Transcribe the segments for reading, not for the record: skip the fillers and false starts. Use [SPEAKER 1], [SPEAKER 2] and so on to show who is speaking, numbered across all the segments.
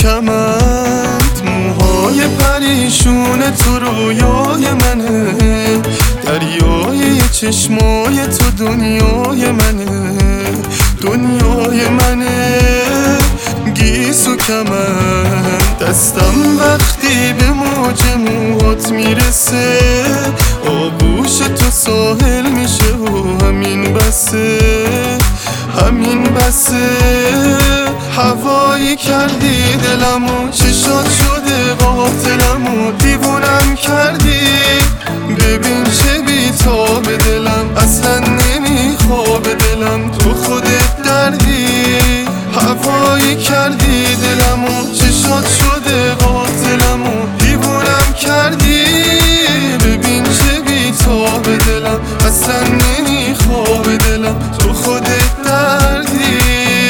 [SPEAKER 1] کمند، موهای پریشون تو رویای منه، دریای چشمای تو دنیای منه، دنیای منه. گیسو کمند دستم وقتی به موج موهات میرسه، آغوش تو ساحل میشه و همین بسه، همین بسه. هوایی کردی دلمو، چشات شده قاتلمو، دیوونم کردی. ببین چه بی‌تاب دلم، اصلا نمیخواب دلم، تو خودت دردی. هوایی کردی دلمو، چشات شده قاتلمو، دیوونم کردی. ببین چه بی‌تاب دلم، اصلا نمیخواب دلم، تو خودت دردی.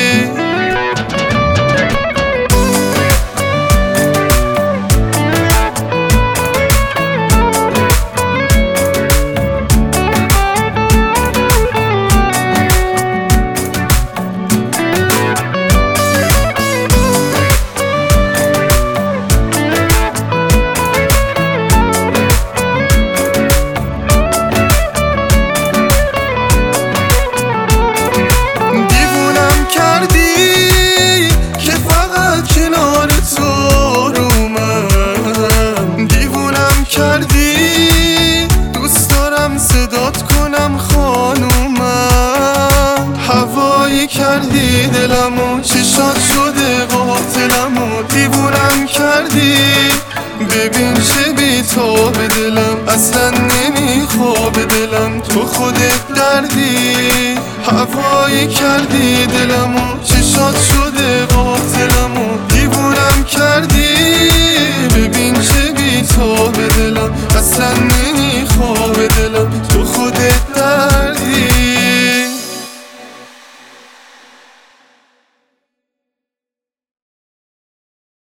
[SPEAKER 1] دوست دارم صدات کنم خانومم. هوایی کردی دلمو، چشات شده قاتلمو، دیوونم کردی. ببین چه بی‌تاب دلم، اصلا نمیخواب دلم، تو خودت دردی. هوایی کردی دلم